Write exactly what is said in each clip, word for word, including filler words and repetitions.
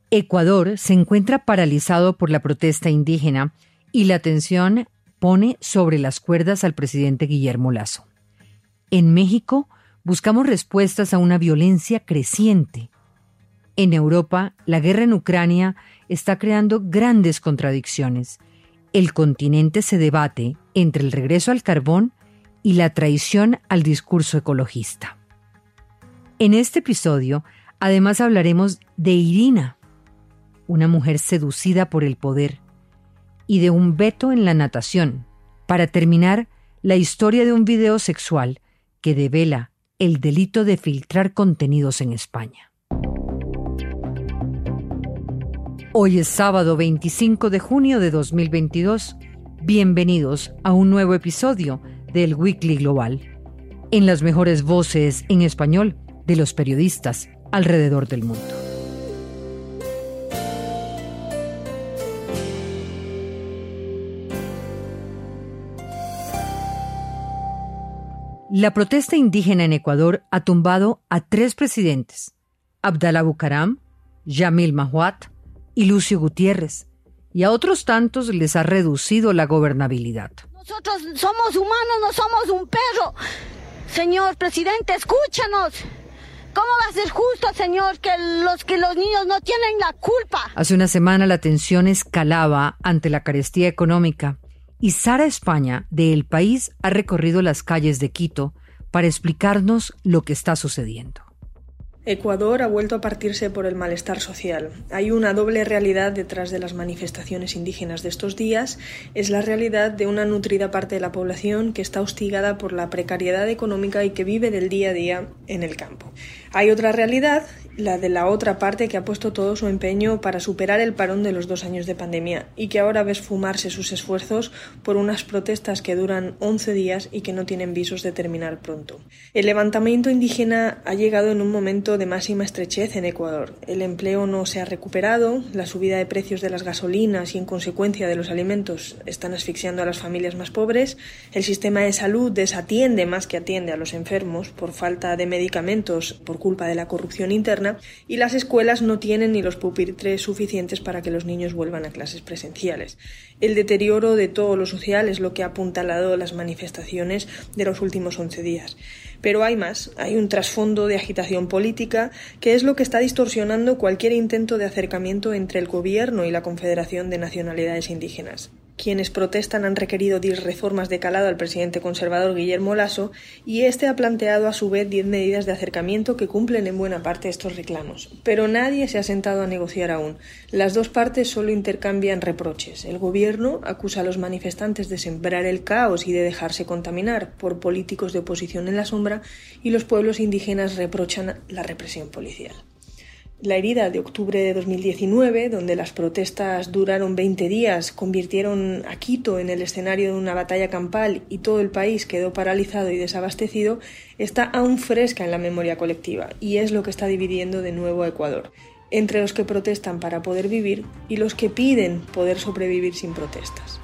Ecuador se encuentra paralizado por la protesta indígena y la tensión pone sobre las cuerdas al presidente Guillermo Lasso. En México buscamos respuestas a una violencia creciente. En Europa, la guerra en Ucrania está creando grandes contradicciones. El continente se debate entre el regreso al carbón y la traición al discurso ecologista. En este episodio, además hablaremos de Irina, una mujer seducida por el poder, y de un veto en la natación. Para terminar, la historia de un video sexual que devela el delito de filtrar contenidos en España. Hoy es sábado veinticinco de junio de dos mil veintidós. Bienvenidos a un nuevo episodio del Weekly Global, en las mejores voces en español de los periodistas alrededor del mundo. La protesta indígena en Ecuador ha tumbado a tres presidentes: Abdalá Bucaram, Yamil Mahuad y Lucio Gutiérrez, y a otros tantos les ha reducido la gobernabilidad. Nosotros somos humanos, no somos un perro. Señor presidente, escúchanos. ¿Cómo va a ser justo, señor, que los, que los niños no tienen la culpa? Hace una semana la tensión escalaba ante la carestía económica y Sara España, de El País, ha recorrido las calles de Quito para explicarnos lo que está sucediendo. Ecuador ha vuelto a partirse por el malestar social. Hay una doble realidad detrás de las manifestaciones indígenas de estos días. Es la realidad de una nutrida parte de la población que está hostigada por la precariedad económica y que vive del día a día en el campo. Hay otra realidad, la de la otra parte que ha puesto todo su empeño para superar el parón de los dos años de pandemia y que ahora ve esfumarse sus esfuerzos por unas protestas que duran once días y que no tienen visos de terminar pronto. El levantamiento indígena ha llegado en un momento de máxima estrechez en Ecuador. El empleo no se ha recuperado, la subida de precios de las gasolinas y en consecuencia de los alimentos están asfixiando a las familias más pobres, el sistema de salud desatiende más que atiende a los enfermos por falta de medicamentos por culpa de la corrupción interna y las escuelas no tienen ni los pupitres suficientes para que los niños vuelvan a clases presenciales. El deterioro de todo lo social es lo que ha apuntalado las manifestaciones de los últimos once días. Pero hay más, hay un trasfondo de agitación política que es lo que está distorsionando cualquier intento de acercamiento entre el gobierno y la Confederación de Nacionalidades Indígenas. Quienes protestan han requerido diez reformas de calado al presidente conservador Guillermo Lasso y este ha planteado a su vez diez medidas de acercamiento que cumplen en buena parte estos reclamos. Pero nadie se ha sentado a negociar aún. Las dos partes solo intercambian reproches. El gobierno acusa a los manifestantes de sembrar el caos y de dejarse contaminar por políticos de oposición en la sombra y los pueblos indígenas reprochan la represión policial. La herida de octubre de dos mil diecinueve, donde las protestas duraron veinte días, convirtieron a Quito en el escenario de una batalla campal y todo el país quedó paralizado y desabastecido, está aún fresca en la memoria colectiva y es lo que está dividiendo de nuevo a Ecuador, entre los que protestan para poder vivir y los que piden poder sobrevivir sin protestas.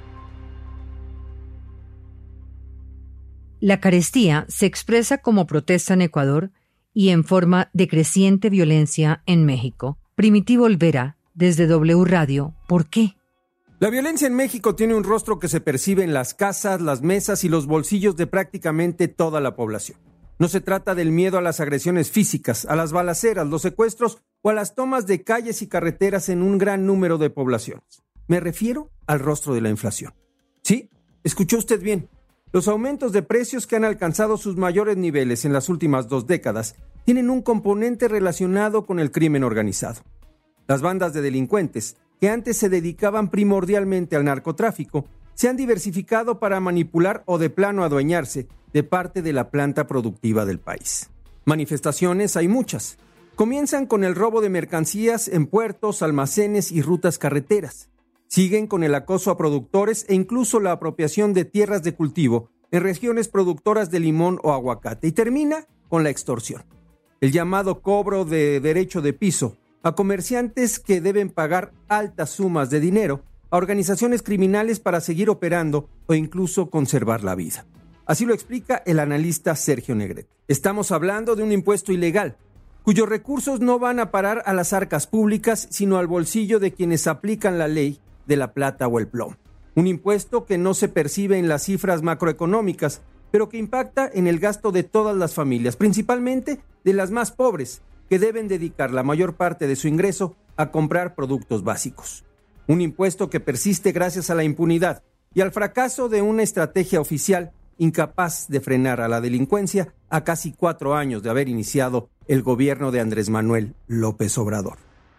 La carestía se expresa como protesta en Ecuador y en forma de creciente violencia en México. Primitivo Olvera, desde W Radio. ¿Por qué? La violencia en México tiene un rostro que se percibe en las casas, las mesas y los bolsillos de prácticamente toda la población. No se trata del miedo a las agresiones físicas, a las balaceras, los secuestros o a las tomas de calles y carreteras en un gran número de poblaciones. Me refiero al rostro de la inflación. Sí, escuchó usted bien. Los aumentos de precios que han alcanzado sus mayores niveles en las últimas dos décadas tienen un componente relacionado con el crimen organizado. Las bandas de delincuentes, que antes se dedicaban primordialmente al narcotráfico, se han diversificado para manipular o de plano adueñarse de parte de la planta productiva del país. Manifestaciones hay muchas. Comienzan con el robo de mercancías en puertos, almacenes y rutas carreteras. Siguen con el acoso a productores e incluso la apropiación de tierras de cultivo en regiones productoras de limón o aguacate. Y termina con la extorsión, el llamado cobro de derecho de piso a comerciantes que deben pagar altas sumas de dinero a organizaciones criminales para seguir operando o incluso conservar la vida. Así lo explica el analista Sergio Negrete. Estamos hablando de un impuesto ilegal, cuyos recursos no van a parar a las arcas públicas, sino al bolsillo de quienes aplican la ley de la plata o el plomo. Un impuesto que no se percibe en las cifras macroeconómicas, pero que impacta en el gasto de todas las familias, principalmente de las más pobres, que deben dedicar la mayor parte de su ingreso a comprar productos básicos. Un impuesto que persiste gracias a la impunidad y al fracaso de una estrategia oficial incapaz de frenar a la delincuencia a casi cuatro años de haber iniciado el gobierno de Andrés Manuel López Obrador.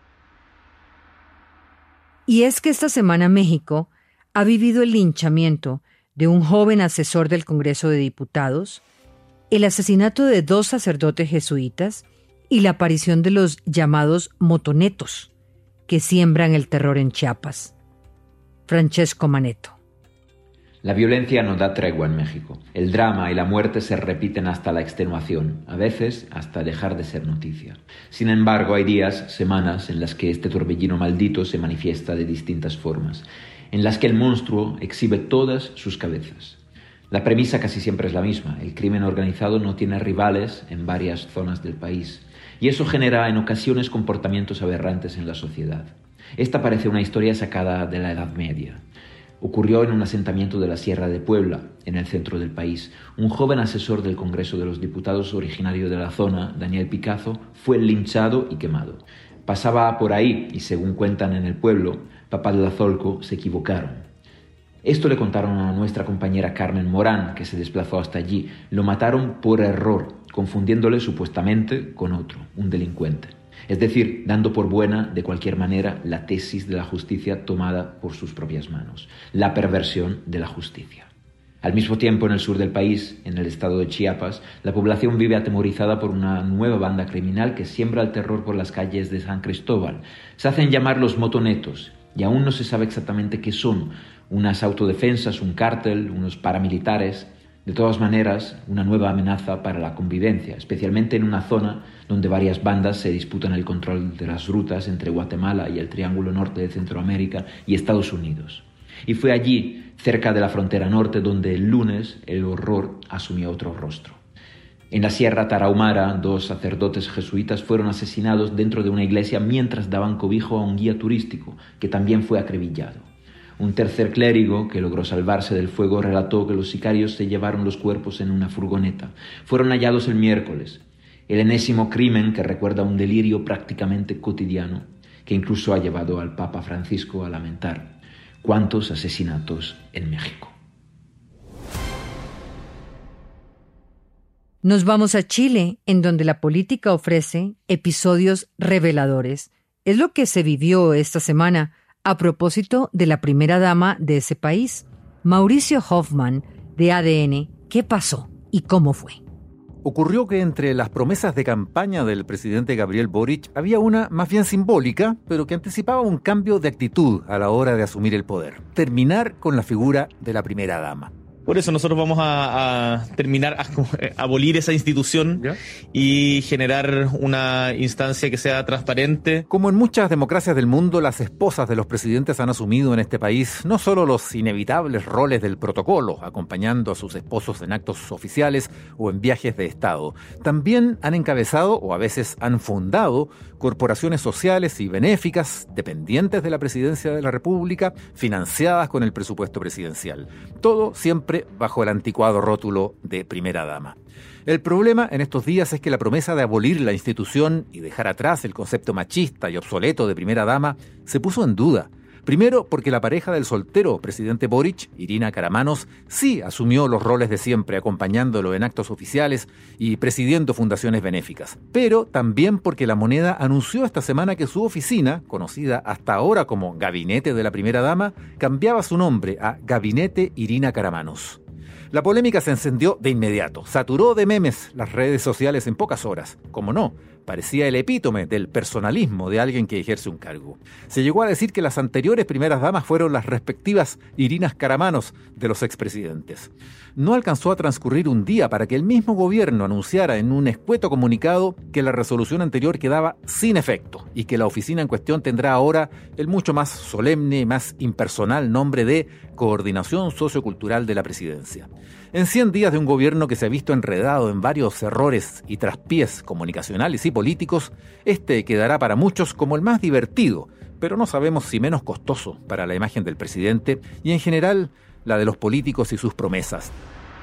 Y es que esta semana México ha vivido el linchamiento de un joven asesor del Congreso de Diputados, el asesinato de dos sacerdotes jesuitas y la aparición de los llamados motonetos, que siembran el terror en Chiapas. Francesco Maneto. La violencia no da tregua en México. El drama y la muerte se repiten hasta la extenuación, a veces hasta dejar de ser noticia. Sin embargo, hay días, semanas, en las que este torbellino maldito se manifiesta de distintas formas, en las que el monstruo exhibe todas sus cabezas. La premisa casi siempre es la misma: el crimen organizado no tiene rivales en varias zonas del país, y eso genera en ocasiones comportamientos aberrantes en la sociedad. Esta parece una historia sacada de la Edad Media. Ocurrió en un asentamiento de la Sierra de Puebla, en el centro del país. Un joven asesor del Congreso de los Diputados originario de la zona, Daniel Picazo, fue linchado y quemado. Pasaba por ahí y, según cuentan en el pueblo, papá de Lazolco, se equivocaron. Esto le contaron a nuestra compañera Carmen Morán, que se desplazó hasta allí. Lo mataron por error, confundiéndole supuestamente con otro, un delincuente. Es decir, dando por buena, de cualquier manera, la tesis de la justicia tomada por sus propias manos, la perversión de la justicia. Al mismo tiempo, en el sur del país, en el estado de Chiapas, la población vive atemorizada por una nueva banda criminal que siembra el terror por las calles de San Cristóbal. Se hacen llamar los motonetos, y aún no se sabe exactamente qué son: unas autodefensas, un cártel, unos paramilitares. De todas maneras, una nueva amenaza para la convivencia, especialmente en una zona donde varias bandas se disputan el control de las rutas entre Guatemala y el Triángulo Norte de Centroamérica y Estados Unidos. Y fue allí, cerca de la frontera norte, donde el lunes el horror asumió otro rostro. En la Sierra Tarahumara, dos sacerdotes jesuitas fueron asesinados dentro de una iglesia mientras daban cobijo a un guía turístico, que también fue acribillado. Un tercer clérigo, que logró salvarse del fuego, relató que los sicarios se llevaron los cuerpos en una furgoneta. Fueron hallados el miércoles. El enésimo crimen que recuerda un delirio prácticamente cotidiano, que incluso ha llevado al Papa Francisco a lamentar: ¿cuántos asesinatos en México? Nos vamos a Chile, en donde la política ofrece episodios reveladores. Es lo que se vivió esta semana a propósito de la primera dama de ese país. Mauricio Hoffman, de A D N, ¿qué pasó y cómo fue? Ocurrió que entre las promesas de campaña del presidente Gabriel Boric había una más bien simbólica, pero que anticipaba un cambio de actitud a la hora de asumir el poder: terminar con la figura de la primera dama. Por eso nosotros vamos a, a terminar, a, a abolir esa institución, ¿ya?, y generar una instancia que sea transparente. Como en muchas democracias del mundo, las esposas de los presidentes han asumido en este país no solo los inevitables roles del protocolo, acompañando a sus esposos en actos oficiales o en viajes de Estado. También han encabezado, o a veces han fundado, corporaciones sociales y benéficas dependientes de la presidencia de la República, financiadas con el presupuesto presidencial. Todo siempre bajo el anticuado rótulo de primera dama. El problema en estos días es que la promesa de abolir la institución y dejar atrás el concepto machista y obsoleto de primera dama se puso en duda. Primero, porque la pareja del soltero presidente Boric, Irina Karamanos, sí asumió los roles de siempre, acompañándolo en actos oficiales y presidiendo fundaciones benéficas. Pero también porque La Moneda anunció esta semana que su oficina, conocida hasta ahora como Gabinete de la Primera Dama, cambiaba su nombre a Gabinete Irina Karamanos. La polémica se encendió de inmediato. Saturó de memes las redes sociales en pocas horas. Como no, parecía el epítome del personalismo de alguien que ejerce un cargo. Se llegó a decir que las anteriores primeras damas fueron las respectivas Irinas Karamanos de los expresidentes. No alcanzó a transcurrir un día para que el mismo gobierno anunciara en un escueto comunicado que la resolución anterior quedaba sin efecto y que la oficina en cuestión tendrá ahora el mucho más solemne y más impersonal nombre de coordinación sociocultural de la presidencia. En cien días de un gobierno que se ha visto enredado en varios errores y traspiés comunicacionales y políticos, este quedará para muchos como el más divertido, pero no sabemos si menos costoso para la imagen del presidente y en general la de los políticos y sus promesas.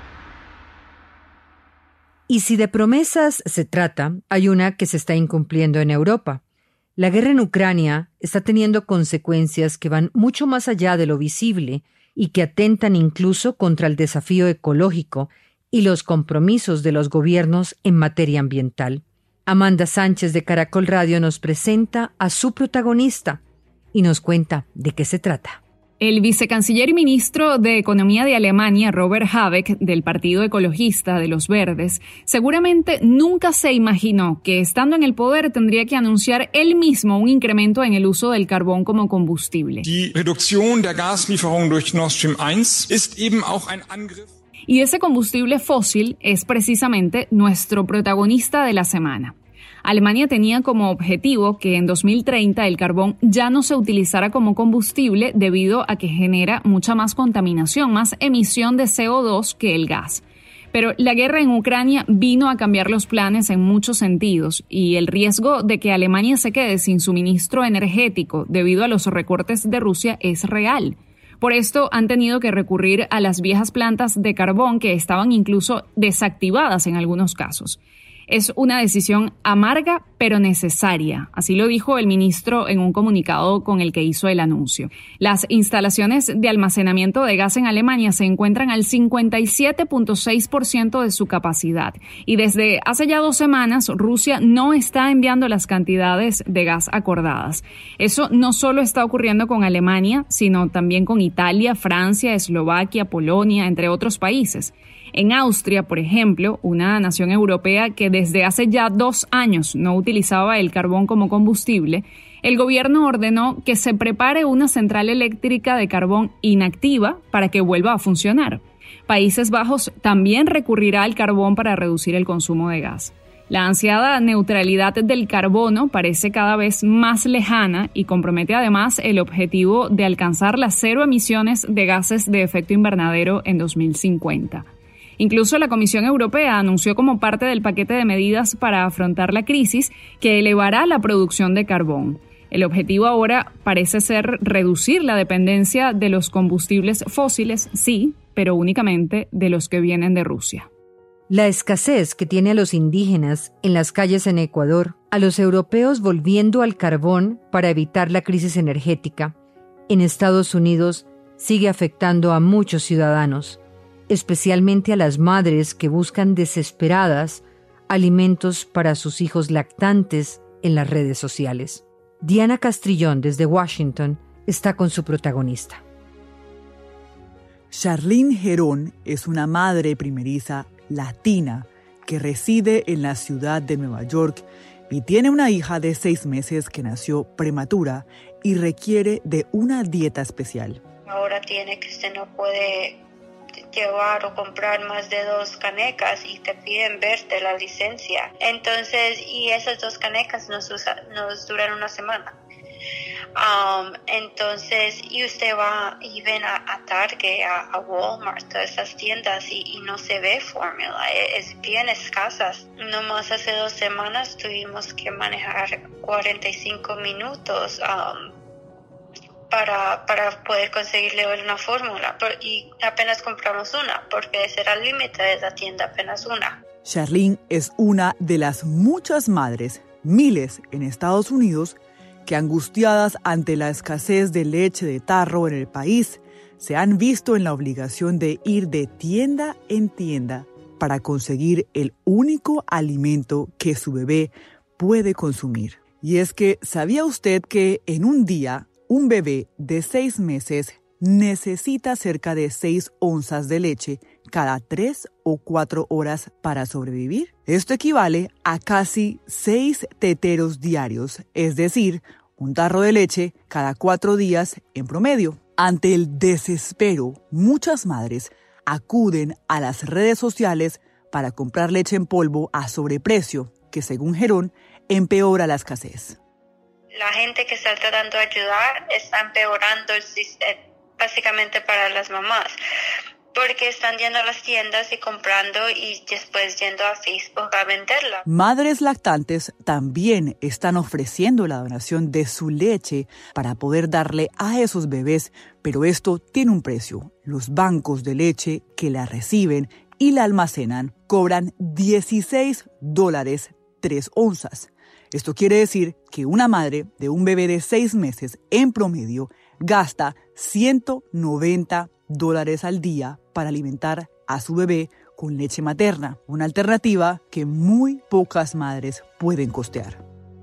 Y si de promesas se trata, hay una que se está incumpliendo en Europa. La guerra en Ucrania está teniendo consecuencias que van mucho más allá de lo visible y que atentan incluso contra el desafío ecológico y los compromisos de los gobiernos en materia ambiental. Amanda Sánchez de Caracol Radio nos presenta a su protagonista y nos cuenta de qué se trata. El vicecanciller y ministro de Economía de Alemania, Robert Habeck, del Partido Ecologista de los Verdes, seguramente nunca se imaginó que, estando en el poder, tendría que anunciar él mismo un incremento en el uso del carbón como combustible. Die Reduktion der Gaslieferung durch Nord Stream eins ist eben auch ein Angriff. Y ese combustible fósil es precisamente nuestro protagonista de la semana. Alemania tenía como objetivo que en dos mil treinta el carbón ya no se utilizara como combustible debido a que genera mucha más contaminación, más emisión de C O dos que el gas. Pero la guerra en Ucrania vino a cambiar los planes en muchos sentidos y el riesgo de que Alemania se quede sin suministro energético debido a los recortes de Rusia es real. Por esto han tenido que recurrir a las viejas plantas de carbón que estaban incluso desactivadas en algunos casos. Es una decisión amarga pero necesaria, así lo dijo el ministro en un comunicado con el que hizo el anuncio. Las instalaciones de almacenamiento de gas en Alemania se encuentran al cincuenta y siete punto seis por ciento de su capacidad y desde hace ya dos semanas Rusia no está enviando las cantidades de gas acordadas. Eso no solo está ocurriendo con Alemania, sino también con Italia, Francia, Eslovaquia, Polonia, entre otros países. En Austria, por ejemplo, una nación europea que desde hace ya dos años no utilizaba el carbón como combustible, el gobierno ordenó que se prepare una central eléctrica de carbón inactiva para que vuelva a funcionar. Países Bajos también recurrirá al carbón para reducir el consumo de gas. La ansiada neutralidad del carbono parece cada vez más lejana y compromete además el objetivo de alcanzar las cero emisiones de gases de efecto invernadero en dos mil cincuenta. Incluso la Comisión Europea anunció como parte del paquete de medidas para afrontar la crisis que elevará la producción de carbón. El objetivo ahora parece ser reducir la dependencia de los combustibles fósiles, sí, pero únicamente de los que vienen de Rusia. La escasez que tiene a los indígenas en las calles en Ecuador, a los europeos volviendo al carbón para evitar la crisis energética, en Estados Unidos sigue afectando a muchos ciudadanos, especialmente a las madres que buscan desesperadas alimentos para sus hijos lactantes en las redes sociales. Diana Castrillón, desde Washington, está con su protagonista. Charlene Gerón es una madre primeriza latina que reside en la ciudad de Nueva York y tiene una hija de seis meses que nació prematura y requiere de una dieta especial. Ahora tiene que se no puede llevar o comprar más de dos canecas y te piden verte la licencia. Entonces, y esas dos canecas nos, usa, nos duran una semana. Um, entonces, y usted va y ven a, a Target, a, a Walmart, todas esas tiendas y, y no se ve fórmula, es, es bien escasas. Nomás hace dos semanas tuvimos que manejar cuarenta y cinco minutos um, para, para poder conseguirle una fórmula y apenas compramos una porque ese era el límite de la tienda, apenas una. Charlene es una de las muchas madres, miles en Estados Unidos, que angustiadas ante la escasez de leche de tarro en el país, se han visto en la obligación de ir de tienda en tienda para conseguir el único alimento que su bebé puede consumir. Y es que, ¿sabía usted que en un día un bebé de seis meses necesita cerca de seis onzas de leche cada tres o cuatro horas para sobrevivir? Esto equivale a casi seis teteros diarios, es decir, un tarro de leche cada cuatro días en promedio. Ante el desespero, muchas madres acuden a las redes sociales para comprar leche en polvo a sobreprecio, que según Gerón, empeora la escasez. La gente que está tratando de ayudar está empeorando el sistema. básicamente para las mamás, porque están yendo a las tiendas y comprando y después yendo a Facebook a venderla. Madres lactantes también están ofreciendo la donación de su leche para poder darle a esos bebés, pero esto tiene un precio. Los bancos de leche que la reciben y la almacenan cobran dieciséis dólares tres onzas. Esto quiere decir que una madre de un bebé de seis meses en promedio gasta ciento noventa dólares al día para alimentar a su bebé con leche materna, una alternativa que muy pocas madres pueden costear.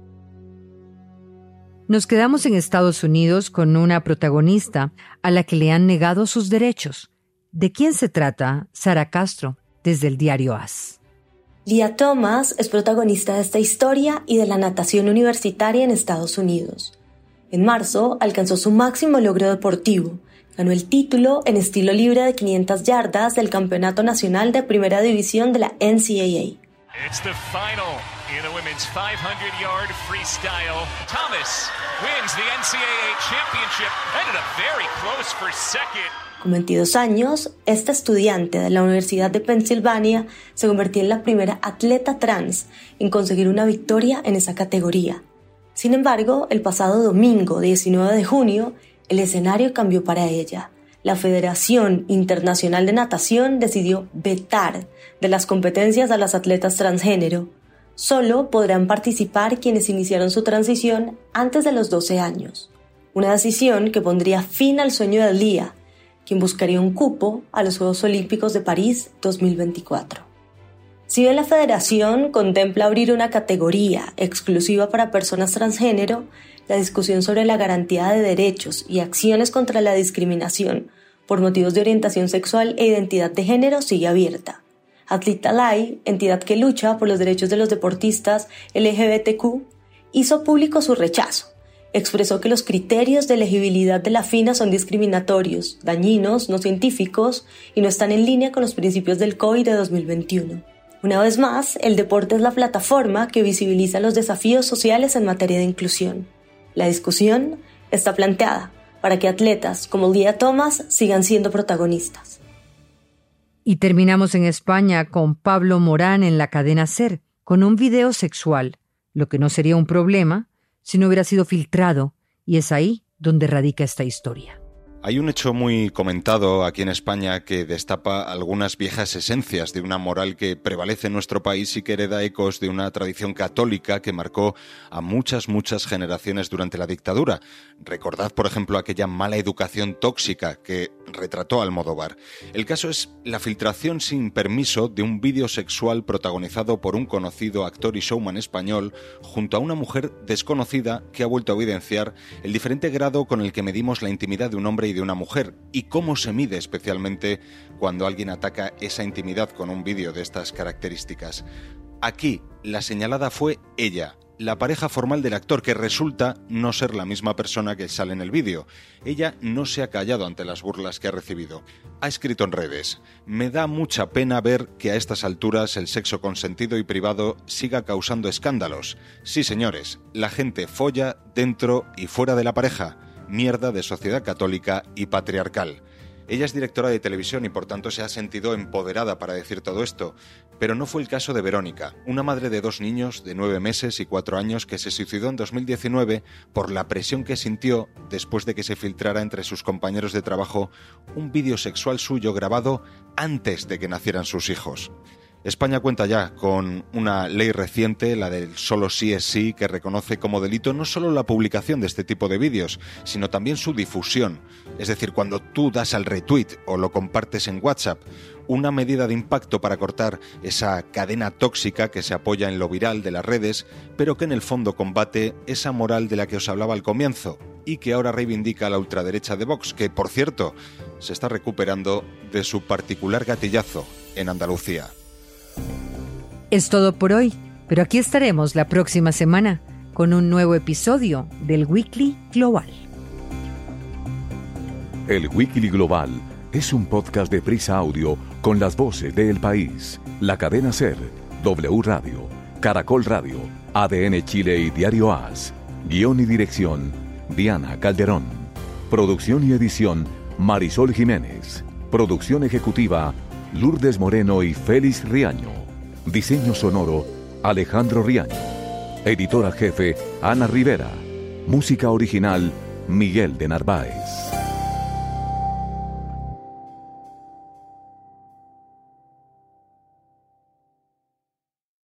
Nos quedamos en Estados Unidos con una protagonista a la que le han negado sus derechos. ¿De quién se trata? Sara Castro, desde el diario AS. Lia Thomas es protagonista de esta historia y de la natación universitaria en Estados Unidos. En marzo alcanzó su máximo logro deportivo. Ganó el título en estilo libre de quinientas yardas del Campeonato Nacional de Primera División de la N C A A. It's the final in the women's five hundred yard freestyle. Thomas wins the N C A A championship. Ended up very close for second. Con veintidós años, esta estudiante de la Universidad de Pensilvania se convirtió en la primera atleta trans en conseguir una victoria en esa categoría. Sin embargo, el pasado domingo, diecinueve de junio, el escenario cambió para ella. La Federación Internacional de Natación decidió vetar de las competencias a las atletas transgénero. Solo podrán participar quienes iniciaron su transición antes de los doce años. Una decisión que pondría fin al sueño de Lia, quien buscaría un cupo a los Juegos Olímpicos de París dos mil veinticuatro. Si bien la Federación contempla abrir una categoría exclusiva para personas transgénero, la discusión sobre la garantía de derechos y acciones contra la discriminación por motivos de orientación sexual e identidad de género sigue abierta. Athletes Alive, entidad que lucha por los derechos de los deportistas L G B T Q, hizo público su rechazo. Expresó que los criterios de elegibilidad de la FINA son discriminatorios, dañinos, no científicos y no están en línea con los principios del C O I de dos mil veintiuno. Una vez más, el deporte es la plataforma que visibiliza los desafíos sociales en materia de inclusión. La discusión está planteada para que atletas como Lia Thomas sigan siendo protagonistas. Y terminamos en España con Pablo Morán en la cadena SER, con un video sexual, lo que no sería un problema si no hubiera sido filtrado, y es ahí donde radica esta historia. Hay un hecho muy comentado aquí en España que destapa algunas viejas esencias de una moral que prevalece en nuestro país y que hereda ecos de una tradición católica que marcó a muchas, muchas generaciones durante la dictadura. Recordad, por ejemplo, aquella mala educación tóxica que retrató Almodóvar. El caso es la filtración sin permiso de un vídeo sexual protagonizado por un conocido actor y showman español junto a una mujer desconocida que ha vuelto a evidenciar el diferente grado con el que medimos la intimidad de un hombre y de una mujer, y cómo se mide especialmente cuando alguien ataca esa intimidad con un vídeo de estas características. Aquí, la señalada fue ella, la pareja formal del actor, que resulta no ser la misma persona que sale en el vídeo. Ella no se ha callado ante las burlas que ha recibido. Ha escrito en redes: me da mucha pena ver que a estas alturas el sexo consentido y privado siga causando escándalos. Sí, señores, la gente folla dentro y fuera de la pareja. Mierda de sociedad católica y patriarcal. Ella es directora de televisión y por tanto se ha sentido empoderada para decir todo esto, pero no fue el caso de Verónica, una madre de dos niños de nueve meses y cuatro años que se suicidó en dos mil diecinueve por la presión que sintió después de que se filtrara entre sus compañeros de trabajo un vídeo sexual suyo grabado antes de que nacieran sus hijos. España cuenta ya con una ley reciente, la del solo sí es sí, que reconoce como delito no solo la publicación de este tipo de vídeos, sino también su difusión. Es decir, cuando tú das al retweet o lo compartes en WhatsApp, una medida de impacto para cortar esa cadena tóxica que se apoya en lo viral de las redes, pero que en el fondo combate esa moral de la que os hablaba al comienzo y que ahora reivindica la ultraderecha de Vox, que, por cierto, se está recuperando de su particular gatillazo en Andalucía. Es todo por hoy, pero aquí estaremos la próxima semana con un nuevo episodio del Weekly Global. El Weekly Global es un podcast de Prisa Audio con las voces de El País, la cadena SER, W Radio, Caracol Radio, A D N Chile y Diario AS. Guión y dirección, Diana Calderón. Producción y edición, Marisol Jiménez. Producción ejecutiva, Lourdes Moreno y Félix Riaño. Diseño sonoro, Alejandro Riaño. Editora jefe, Ana Rivera. Música original, Miguel de Narváez.